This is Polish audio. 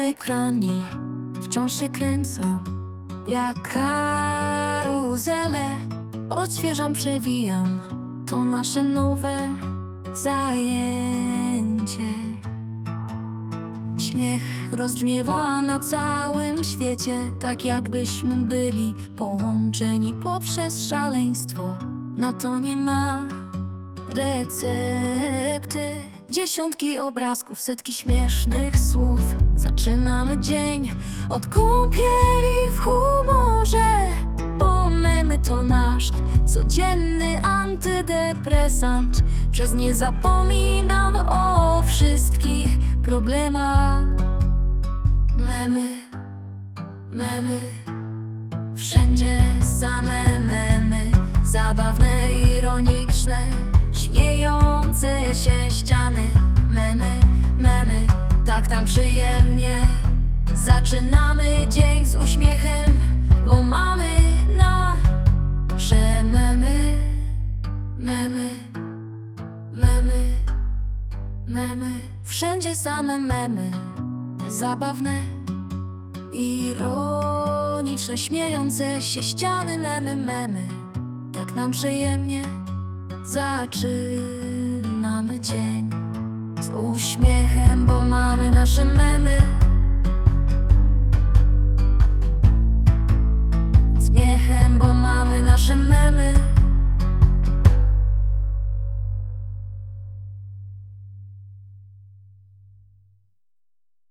ekranie wciąż się kręcą jak karuzele. Odświeżam, przewijam, to nasze nowe zajęcie. Śmiech rozbrzmiewa na całym świecie, tak jakbyśmy byli połączeni poprzez szaleństwo. Na to nie ma recepty. Dziesiątki obrazków, setki śmiesznych słów. Zaczynamy dzień od kąpieli w humorze, bo memy to nasz codzienny antydepresant. Przez nie zapominam o wszystkich problemach. Memy, memy, wszędzie same memy. Zabawne, ironiczne, śmiejące się ściany. Memy, memy, tak tam przyjemnie. Zaczynamy dzień z uśmiechem, bo mamy nasze memy. Memy, memy, memy, wszędzie same memy. Zabawne, ironiczne, śmiejące się ściany. Memy, memy, tak nam przyjemnie. Zaczynamy dzień z uśmiechem, bo mamy nasze memy.